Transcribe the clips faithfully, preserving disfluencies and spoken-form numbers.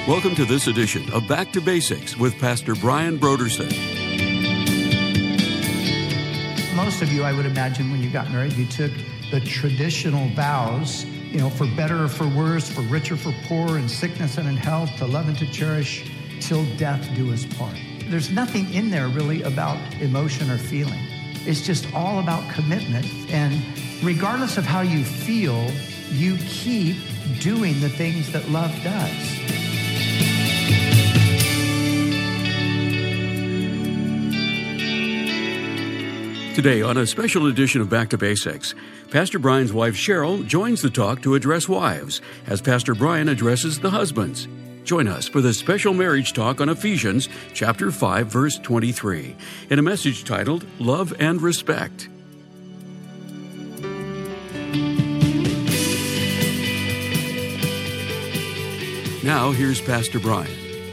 Welcome to this edition of Back to Basics with Pastor Brian Brodersen. Most of you, I would imagine, when you got married, you took the traditional vows, you know, for better or for worse, for richer, for poor, in sickness and in health, to love and to cherish, till death do us part. There's nothing in there really about emotion or feeling. It's just all about commitment. And regardless of how you feel, you keep doing the things that love does. Today, on a special edition of Back to Basics, Pastor Brian's wife Cheryl joins the talk to address wives as Pastor Brian addresses the husbands. Join us for this special marriage talk on Ephesians chapter five, verse twenty-three, in a message titled Love and Respect. Now, here's Pastor Brian.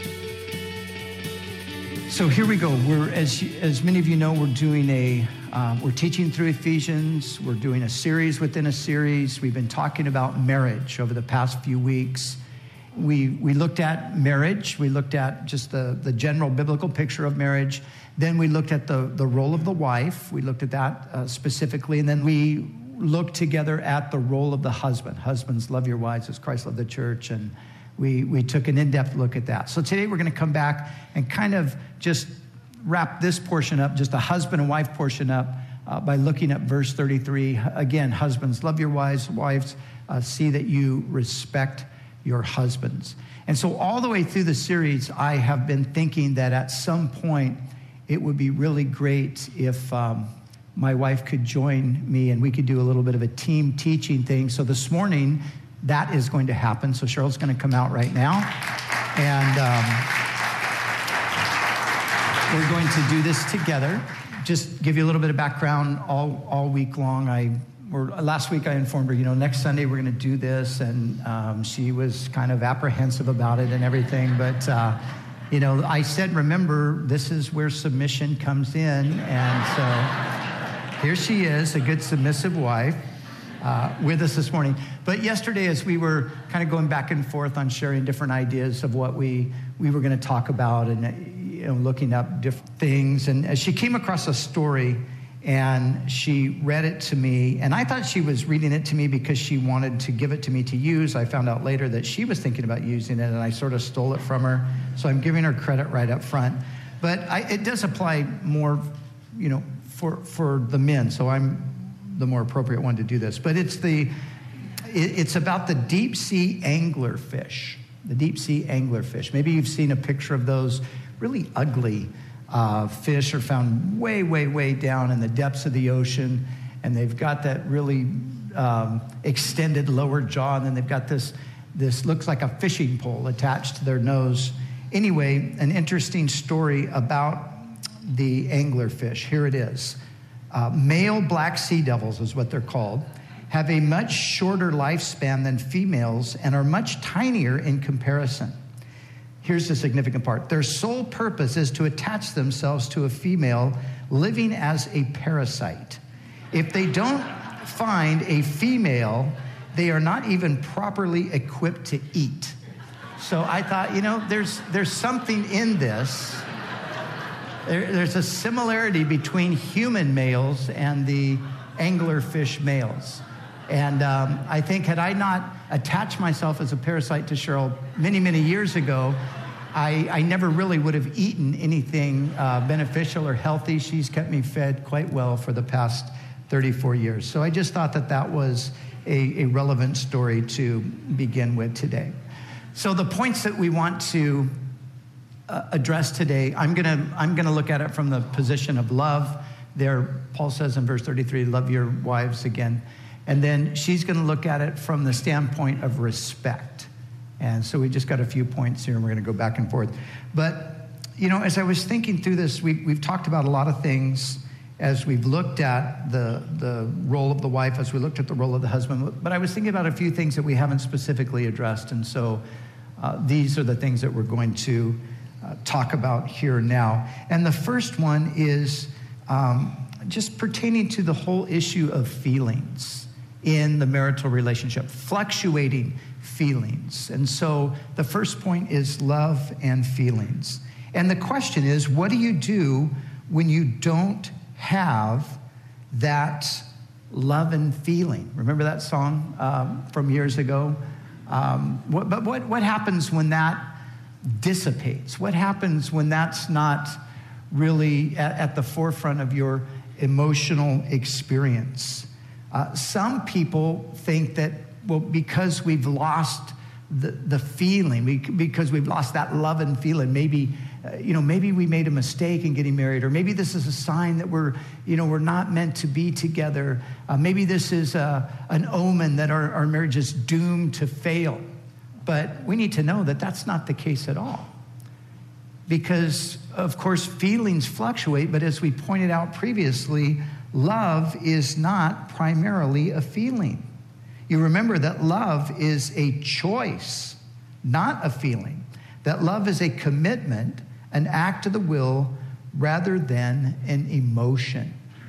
So here we go. We're, as as many of you know, we're doing a, uh, we're teaching through Ephesians. We're doing a series within a series. We've been talking about marriage over the past few weeks. We we looked at marriage. We looked at just the, the general biblical picture of marriage. Then we looked at the, the role of the wife. We looked at that uh, specifically. And then we looked together at the role of the husband. Husbands, love your wives as Christ loved the church. And We we took an in-depth look at that. So today we're going to come back and kind of just wrap this portion up, just a husband and wife portion up, uh, by looking at verse thirty-three. Again, husbands, love your wives. Wives, uh, see that you respect your husbands. And so all the way through the series, I have been thinking that at some point it would be really great if um, my wife could join me and we could do a little bit of a team teaching thing. So this morning, that is going to happen. So Cheryl's going to come out right now. And um, we're going to do this together. Just give you a little bit of background. All all week long, I or last week I informed her, you know, next Sunday we're going to do this. And um, she was kind of apprehensive about it and everything. But, uh, you know, I said, remember, this is where submission comes in. And so here she is, a good submissive wife. Uh, with us this morning. But yesterday, as we were kind of going back and forth on sharing different ideas of what we, we were going to talk about and, you know, looking up different things, and as she came across a story and she read it to me, and I thought she was reading it to me because she wanted to give it to me to use. I found out later that she was thinking about using it, and I sort of stole it from her. So I'm giving her credit right up front. But I, it does apply more, you know, for, for the men. So I'm the more appropriate one to do this. But it's the it, it's about the deep sea anglerfish. The deep sea anglerfish. Maybe you've seen a picture of those really ugly uh, fish are found way, way, way down in the depths of the ocean, and they've got that really um, extended lower jaw, and then they've got this this looks like a fishing pole attached to their nose. Anyway, an interesting story about the anglerfish. Here it is. Uh, male black sea devils is what they're called, have a much shorter lifespan than females and are much tinier in comparison. Here's the significant part. Their sole purpose is to attach themselves to a female living as a parasite. If they don't find a female, they are not even properly equipped to eat. So I thought, you know, there's there's something in this. There, there's a similarity between human males and the anglerfish males. And um, I think had I not attached myself as a parasite to Cheryl many, many years ago, I, I never really would have eaten anything uh, beneficial or healthy. She's kept me fed quite well for the past thirty-four years. So I just thought that that was a, a relevant story to begin with today. So the points that we want to Uh, address today, I'm gonna I'm gonna look at it from the position of love. There, Paul says in verse thirty-three, love your wives again. And then she's gonna look at it from the standpoint of respect. And so we just got a few points here, and we're gonna go back and forth. But, you know, as I was thinking through this, we, we've talked about a lot of things as we've looked at the, the role of the wife, as we looked at the role of the husband. But I was thinking about a few things that we haven't specifically addressed. And so uh, these are the things that we're going to Uh, talk about here now. And the first one is um, just pertaining to the whole issue of feelings in the marital relationship, fluctuating feelings. And so the first point is love and feelings. And the question is, what do you do when you don't have that love and feeling? Remember that song um, from years ago? Um, what, but what, what happens when that dissipates? What happens when that's not really at, at the forefront of your emotional experience? Uh, some people think that, well, because we've lost the, the feeling, we, because we've lost that love and feeling, maybe, uh, you know, maybe we made a mistake in getting married, or maybe this is a sign that we're, you know, we're not meant to be together. Uh, maybe this is a, an omen that our, our marriage is doomed to fail. But we need to know that that's not the case at all. Because, of course, feelings fluctuate, but as we pointed out previously, love is not primarily a feeling. You remember that love is a choice, not a feeling. That love is a commitment, an act of the will, rather than an emotion.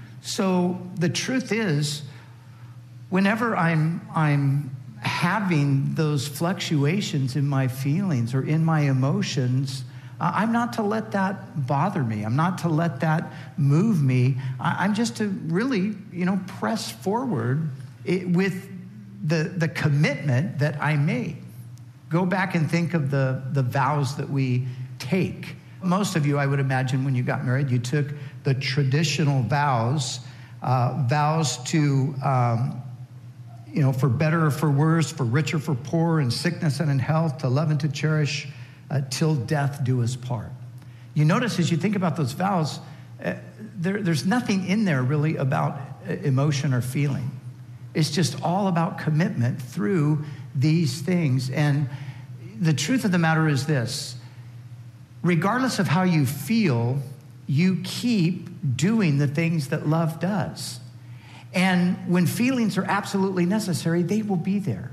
So the truth is, whenever I'm, I'm having those fluctuations in my feelings or in my emotions, Uh, I'm not to let that bother me. I'm not to let that move me. I, I'm just to really, you know, press forward it, with the, the commitment that I made. Go back and think of the, the vows that we take. Most of you, I would imagine, when you got married, you took the traditional vows, uh, vows to, um, you know, for better or for worse, for richer, for poorer, in sickness and in health, to love and to cherish, Uh, till death do us part. You notice as you think about those vows, uh, there, there's nothing in there really about uh, emotion or feeling. It's just all about commitment through these things. And the truth of the matter is this: regardless of how you feel, you keep doing the things that love does. And when feelings are absolutely necessary, they will be there.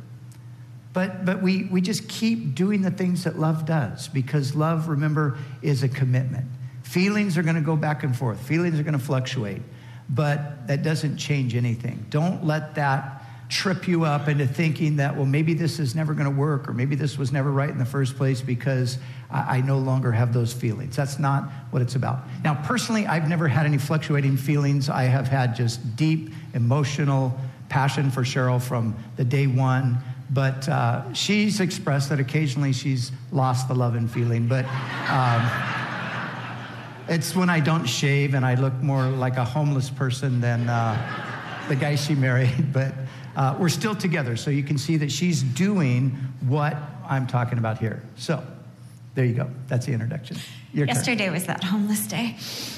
But but we, we just keep doing the things that love does, because love, remember, is a commitment. Feelings are going to go back and forth. Feelings are going to fluctuate. But that doesn't change anything. Don't let that trip you up into thinking that, well, maybe this is never going to work, or maybe this was never right in the first place because I, I no longer have those feelings. That's not what it's about. Now, personally, I've never had any fluctuating feelings. I have had just deep emotional passion for Cheryl from the day one. But uh, she's expressed that occasionally she's lost the love and feeling. But um, it's when I don't shave and I look more like a homeless person than uh, the guy she married. But uh, we're still together, so you can see that she's doing what I'm talking about here. So there you go. That's the introduction. Your yesterday turn. was that homeless day.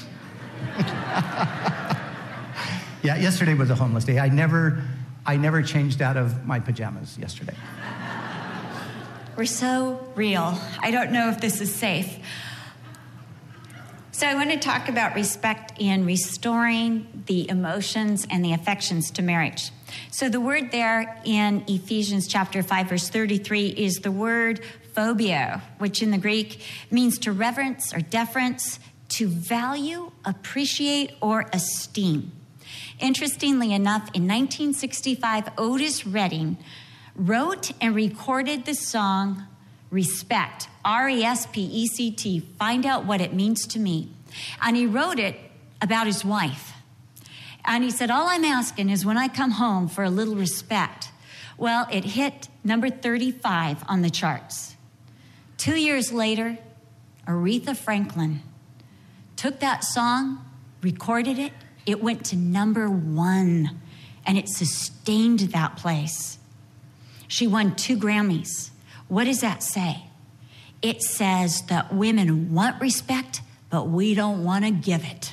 Yeah, yesterday was a homeless day. I never... I never changed out of my pajamas yesterday. We're so real. I don't know if this is safe. So I want to talk about respect in restoring the emotions and the affections to marriage. So the word there in Ephesians chapter five, verse thirty-three is the word phobia, which in the Greek means to reverence or deference, to value, appreciate, or esteem. Interestingly enough, in nineteen sixty-five, Otis Redding wrote and recorded the song Respect, R E S P E C T, find out what it means to me. And he wrote it about his wife. And he said, all I'm asking is when I come home for a little respect. Well, it hit number thirty-five on the charts. Two years later, Aretha Franklin took that song, recorded it. It went to number one, and it sustained that place. She won two Grammys. What does that say? It says that women want respect, but we don't want to give it.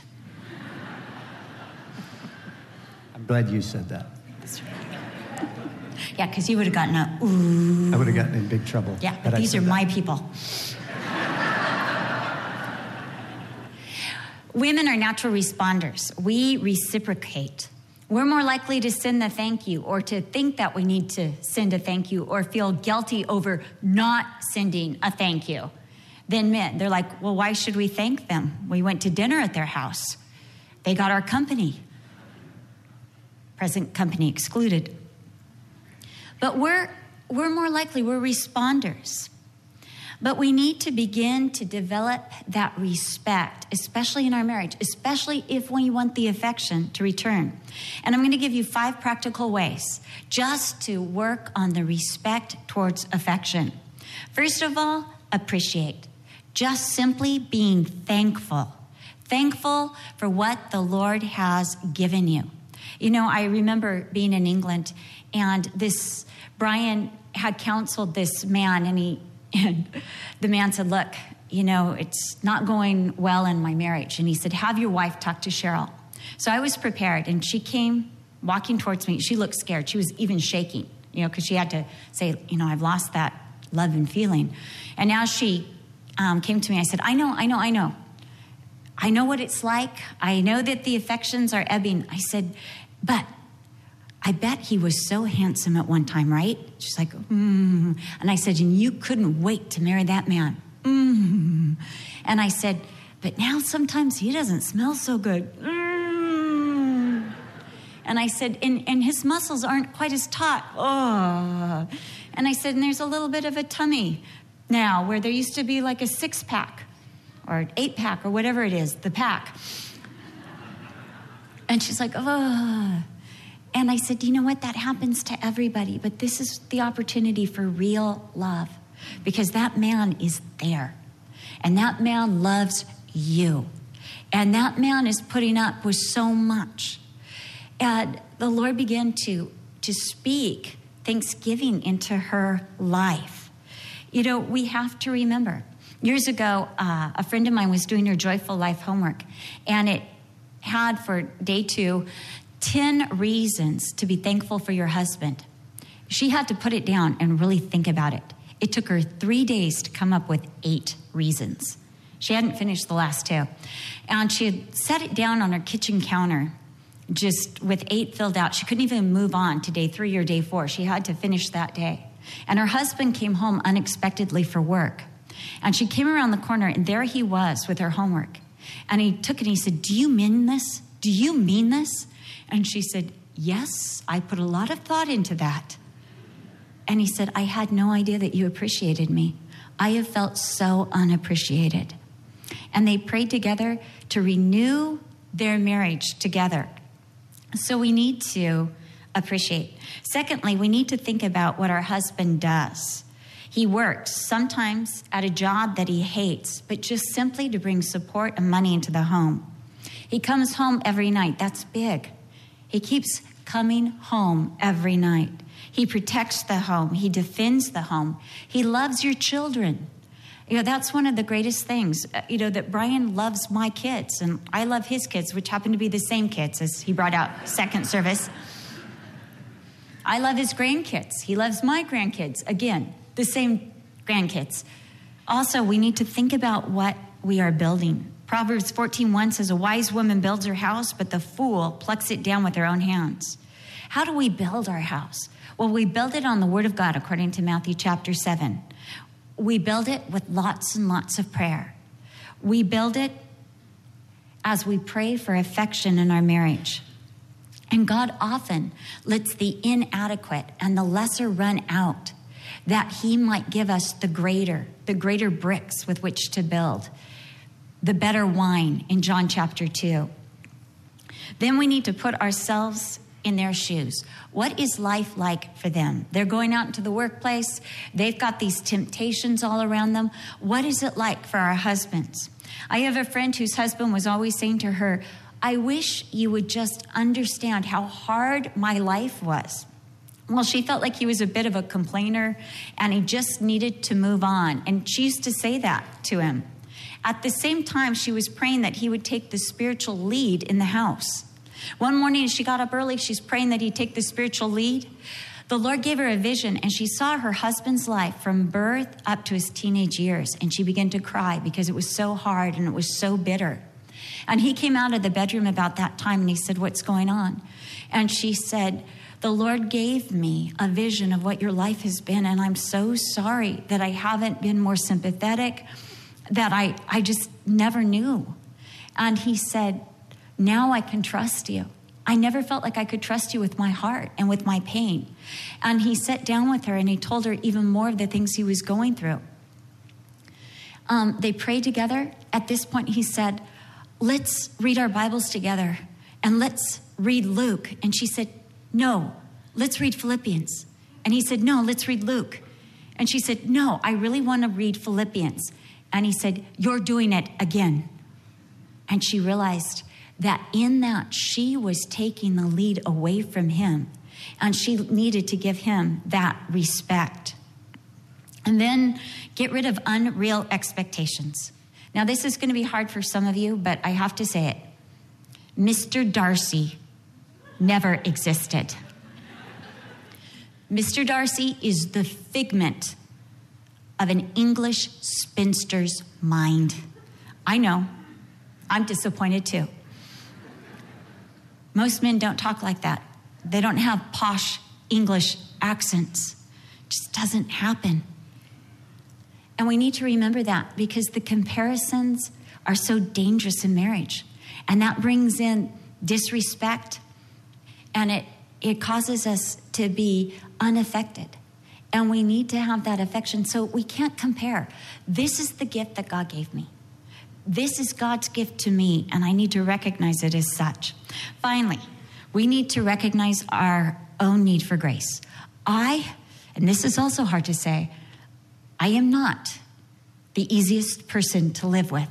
I'm glad you said that. Yeah, because you would have gotten a ooh. I would have gotten in big trouble. Yeah, but these are my people. Women are natural responders. We reciprocate. We're more likely to send the thank you, or to think that we need to send a thank you, or feel guilty over not sending a thank you than men. They're like, well, why should we thank them? We went to dinner at their house. They got our company. Present company excluded. But we're we're more likely, we're responders. But we need to begin to develop that respect, especially in our marriage, especially if we want the affection to return. And I'm going to give you five practical ways just to work on the respect towards affection. First of all, appreciate. Just simply being thankful. Thankful for what the Lord has given you. You know, I remember being in England, and this, Brian had counseled this man, and he, and the man said, look, you know, it's not going well in my marriage. And he said, have your wife talk to Cheryl. So I was prepared, and she came walking towards me. She looked scared. She was even shaking, you know, because she had to say, you know, I've lost that love and feeling. And now she um, came to me. I said, I know, I know, I know. I know what it's like. I know that the affections are ebbing. I said, but I bet he was so handsome at one time, right? She's like, mm. And I said, and you couldn't wait to marry that man. Mm. And I said, but now sometimes he doesn't smell so good. Mm. And I said, and, and his muscles aren't quite as taut. Oh. And I said, and there's a little bit of a tummy now where there used to be like a six pack or eight pack or whatever it is, the pack. And she's like, oh. And I said, you know what? That happens to everybody, but this is the opportunity for real love because that man is there and that man loves you and that man is putting up with so much. And the Lord began to, to speak thanksgiving into her life. You know, we have to remember, years ago, uh, a friend of mine was doing her Joyful Life homework, and it had for day two, ten reasons to be thankful for your husband. She had to put it down and really think about it. It took her three days to come up with eight reasons. She hadn't finished the last two. And she had set it down on her kitchen counter, just with eight filled out. She couldn't even move on to day three or day four. She had to finish that day. And her husband came home unexpectedly for work. And she came around the corner, and there he was with her homework. And he took it and he said, do you mean this? Do you mean this? And she said, yes, I put a lot of thought into that. And he said, I had no idea that you appreciated me. I have felt so unappreciated. And they prayed together to renew their marriage together. So we need to appreciate. Secondly, we need to think about what our husband does. He works sometimes at a job that he hates, but just simply to bring support and money into the home. He comes home every night. That's big. He keeps coming home every night. He protects the home. He defends the home. He loves your children. You know, that's one of the greatest things, you know, that Brian loves my kids and I love his kids, which happen to be the same kids as he brought out second service. I love his grandkids. He loves my grandkids. Again, the same grandkids. Also, we need to think about what we are building. Proverbs fourteen one says, a wise woman builds her house, but the fool plucks it down with her own hands. How do we build our house? Well, we build it on the Word of God, according to Matthew chapter seven. We build it with lots and lots of prayer. We build it as we pray for affection in our marriage. And God often lets the inadequate and the lesser run out, that he might give us the greater, the greater bricks with which to build, the better wine in John chapter two. Then we need to put ourselves in their shoes. What is life like for them? They're going out into the workplace. They've got these temptations all around them. What is it like for our husbands? I have a friend whose husband was always saying to her, I wish you would just understand how hard my life was. Well, she felt like he was a bit of a complainer and he just needed to move on. And she used to say that to him. At the same time, she was praying that he would take the spiritual lead in the house. One morning, as she got up early, she's praying that he'd take the spiritual lead. The Lord gave her a vision, and she saw her husband's life from birth up to his teenage years. And she began to cry because it was so hard and it was so bitter. And he came out of the bedroom about that time, and he said, what's going on? And she said, the Lord gave me a vision of what your life has been, and I'm so sorry that I haven't been more sympathetic, that I, I just never knew. And he said, now I can trust you. I never felt like I could trust you with my heart and with my pain. And he sat down with her and he told her even more of the things he was going through. Um, they prayed together. At this point, he said, let's read our Bibles together and let's read Luke. And she said, no, let's read Philippians. And he said, no, let's read Luke. And she said, no, I really want to read Philippians. And he said, you're doing it again. And she realized that in that she was taking the lead away from him. And she needed to give him that respect. And then get rid of unreal expectations. Now, this is going to be hard for some of you, but I have to say it. Mister Darcy never existed. Mister Darcy is the figment of an English spinster's mind. I know. I'm disappointed too. Most men don't talk like that. They don't have posh English accents. It just doesn't happen. And we need to remember that because the comparisons are so dangerous in marriage. And that brings in disrespect. And it, it causes us to be unaffected. And we need to have that affection. So we can't compare. This is the gift that God gave me. This is God's gift to me, and I need to recognize it as such. Finally, we need to recognize our own need for grace. I, and this is also hard to say, I am not the easiest person to live with.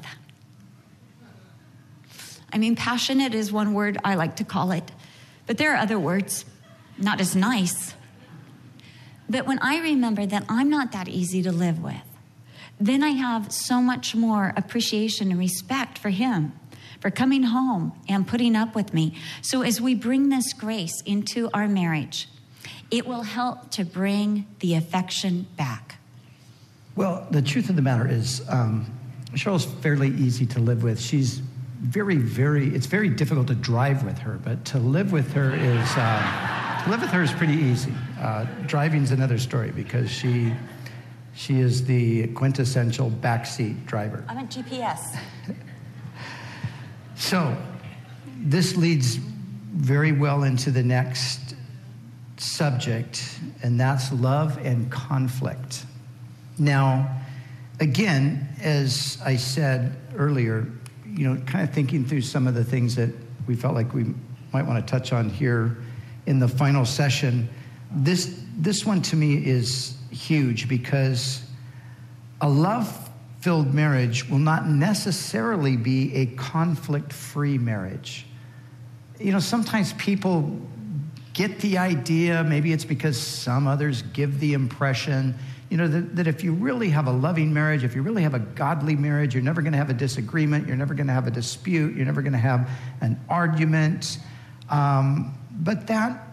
I mean, passionate is one word I like to call it, but there are other words, not as nice. But when I remember that I'm not that easy to live with, then I have so much more appreciation and respect for him, for coming home and putting up with me. So as we bring this grace into our marriage, it will help to bring the affection back. Well, the truth of the matter is, um, Cheryl's fairly easy to live with. She's very, very, it's very difficult to drive with her, but to live with her is, uh, to live with her is pretty easy. Uh, driving's another story because she, she is the quintessential backseat driver. I'm a G P S. So this leads very well into the next subject, and that's love and conflict. Now, again, as I said earlier, you know, kind of thinking through some of the things that we felt like we might want to touch on here in the final session, this this one to me is huge because a love-filled marriage will not necessarily be a conflict-free marriage. You know, sometimes people get the idea, maybe it's because some others give the impression, you know, that, that if you really have a loving marriage, if you really have a godly marriage, you're never going to have a disagreement, you're never going to have a dispute, you're never going to have an argument. Um, but that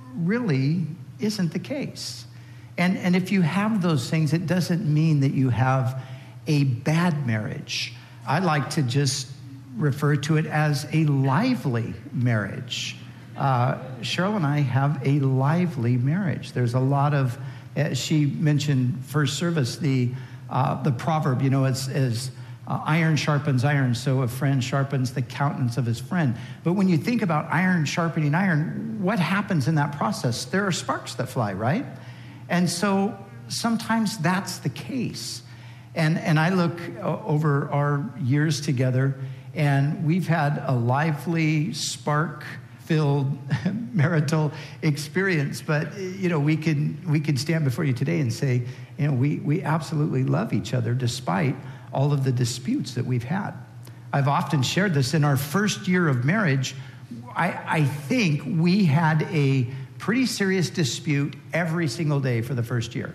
really isn't the case. And, and if you have those things, it doesn't mean that you have a bad marriage. I like to just refer to it as a lively marriage. Uh, Cheryl and I have a lively marriage. There's a lot of, uh, she mentioned first service, the uh, the proverb, you know, it's as uh, iron sharpens iron, so a friend sharpens the countenance of his friend. But when you think about iron sharpening iron, what happens in that process? There are sparks that fly, right? And so sometimes that's the case. And and I look over our years together, and we've had a lively, spark-filled marital experience. But you know, we can we can stand before you today and say, you know, we we absolutely love each other despite all of the disputes that we've had. I've often shared this. In our first year of marriage, I, I think we had a pretty serious dispute every single day for the first year.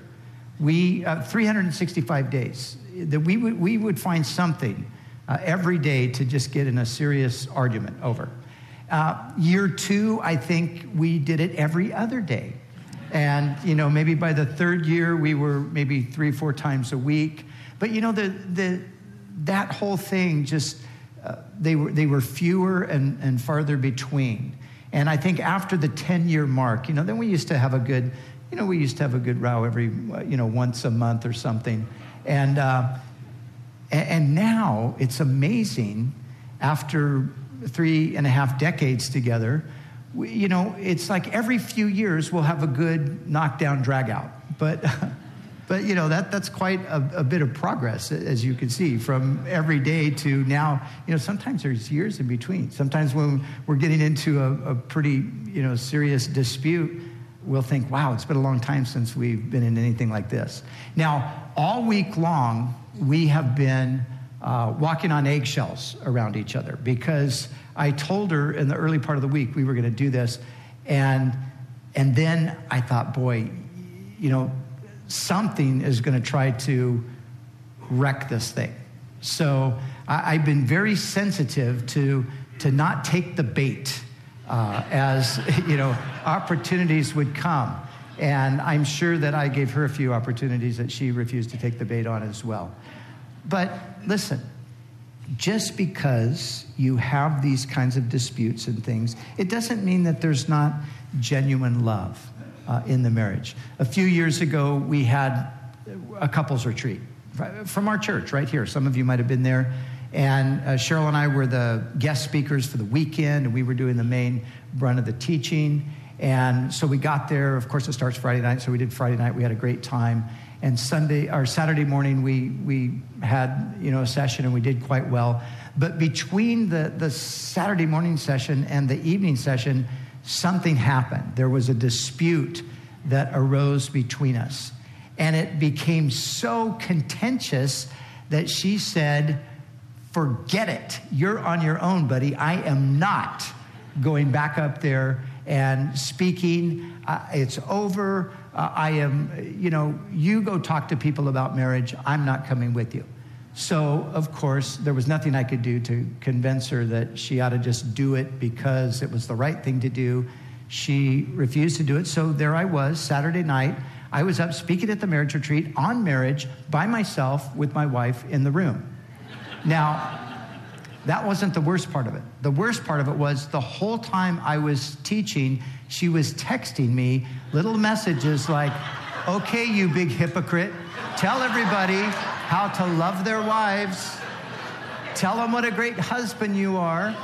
We, uh, three hundred sixty-five days, that we would, we would find something uh, every day to just get in a serious argument over. Uh, year two, I think we did it every other day. And, you know, maybe by the third year, we were maybe three, four times a week. But, you know, the the that whole thing just, uh, they were they were fewer and, and farther between. And I think after the ten-year mark, you know, then we used to have a good, you know, we used to have a good row every, you know, once a month or something. And uh, and now it's amazing, after three and a half decades together, we, you know, it's like every few years we'll have a good knockdown drag out. But, but you know, that that's quite a, a bit of progress, as you can see, from every day to now. You know, sometimes there's years in between. Sometimes when we're getting into a, a pretty, you know, serious dispute, we'll think, wow, it's been a long time since we've been in anything like this. Now, all week long, we have been uh, walking on eggshells around each other, because I told her in the early part of the week we were going to do this, and and then I thought, boy, you know, something is going to try to wreck this thing. So I, I've been very sensitive to to not take the bait uh, as, you know, opportunities would come. And I'm sure that I gave her a few opportunities that she refused to take the bait on as well. But listen, just because you have these kinds of disputes and things, it doesn't mean that there's not genuine love uh, in the marriage. A few years ago, we had a couples retreat from our church right here. Some of you might have been there. And uh, Cheryl and I were the guest speakers for the weekend, and we were doing the main brunt of the teaching. And so we got there. Of course, it starts Friday night, so we did Friday night. We had a great time. And Sunday or Saturday morning, we we had, you know, a session, and we did quite well. But between the, the Saturday morning session and the evening session, something happened. There was a dispute that arose between us. And it became so contentious that she said, forget it. You're on your own, buddy. I am not going back up there and speaking. Uh, it's over. Uh, I am, you know, you go talk to people about marriage. I'm not coming with you. So, of course, there was nothing I could do to convince her that she ought to just do it because it was the right thing to do. She refused to do it. So there I was, Saturday night. I was up speaking at the marriage retreat on marriage by myself with my wife in the room. Now, that wasn't the worst part of it. The worst part of it was the whole time I was teaching, she was texting me little messages like, okay, you big hypocrite, tell everybody how to love their wives. Tell them what a great husband you are.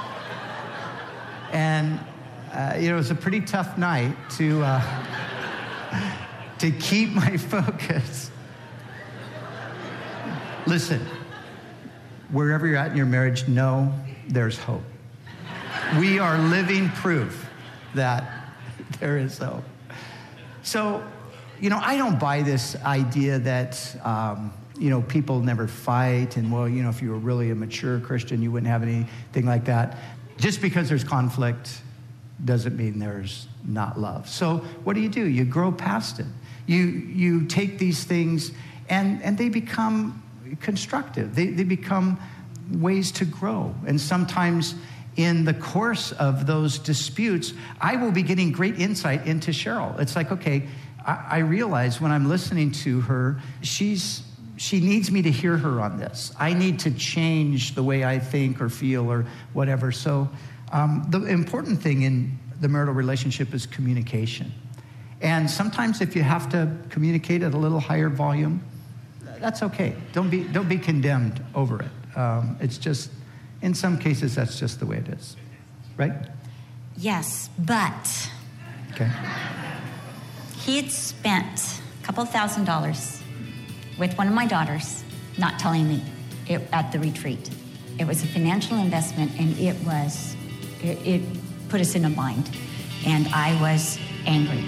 And, uh, you know, it was a pretty tough night to, uh, to keep my focus. Listen. Wherever you're at in your marriage, know there's hope. We are living proof that there is hope. So, you know, I don't buy this idea that, um, you know, people never fight. And, well, you know, if you were really a mature Christian, you wouldn't have anything like that. Just because there's conflict doesn't mean there's not love. So what do you do? You grow past it. You you take these things and, and they become constructive. They, they become ways to grow. And sometimes in the course of those disputes, I will be getting great insight into Cheryl. It's like, okay, I, I realize when I'm listening to her, she's she needs me to hear her on this. I need to change the way I think or feel or whatever. So um, the important thing in the marital relationship is communication. And sometimes if you have to communicate at a little higher volume, that's okay. Don't be don't be condemned over it. Um, it's just, in some cases, that's just the way it is, right? Yes, but okay. He had spent a couple thousand dollars with one of my daughters, not telling me, it, at the retreat. It was a financial investment, and it was it, it put us in a bind, and I was angry.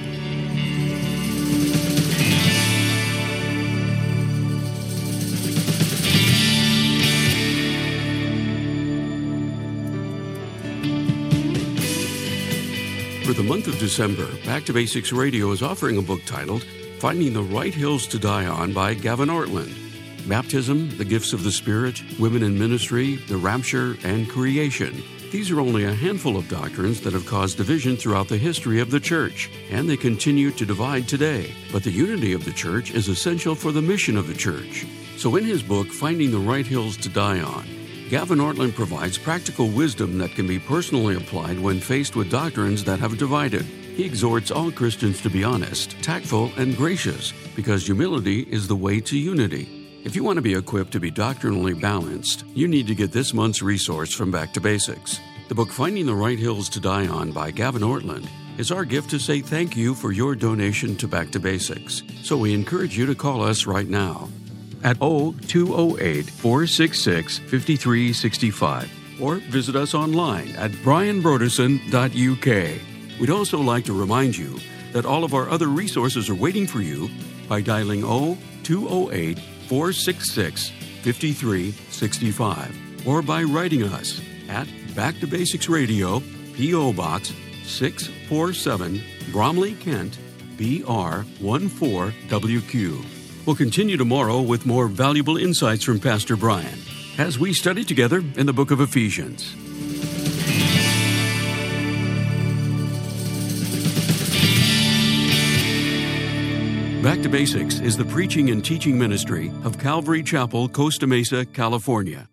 For the month of December, Back to Basics Radio is offering a book titled Finding the Right Hills to Die On by Gavin Ortlund. Baptism, the gifts of the Spirit, women in ministry, the rapture, and creation. These are only a handful of doctrines that have caused division throughout the history of the church, and they continue to divide today. But the unity of the church is essential for the mission of the church. So in his book, Finding the Right Hills to Die On, Gavin Ortlund provides practical wisdom that can be personally applied when faced with doctrines that have divided. He exhorts all Christians to be honest, tactful, and gracious, because humility is the way to unity. If you want to be equipped to be doctrinally balanced, you need to get this month's resource from Back to Basics. The book Finding the Right Hills to Die On by Gavin Ortland is our gift to say thank you for your donation to Back to Basics. So we encourage you to call us right now at oh two oh eight, four six six, five three six five or visit us online at brian broderson dot u k. We'd also like to remind you that all of our other resources are waiting for you by dialing oh two oh eight, four six six, five three six five or by writing us at Back to Basics Radio, P O. Box six forty-seven, Bromley, Kent, B R one four W Q. We'll continue tomorrow with more valuable insights from Pastor Brian as we study together in the book of Ephesians. Back to Basics is the preaching and teaching ministry of Calvary Chapel, Costa Mesa, California.